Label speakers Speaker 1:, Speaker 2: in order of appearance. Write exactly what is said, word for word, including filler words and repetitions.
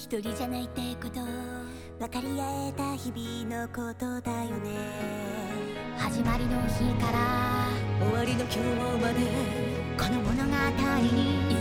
Speaker 1: 一人じゃないってこと分かり合えた日々のことだよね。始まりの日から終わりの今日までこの物語に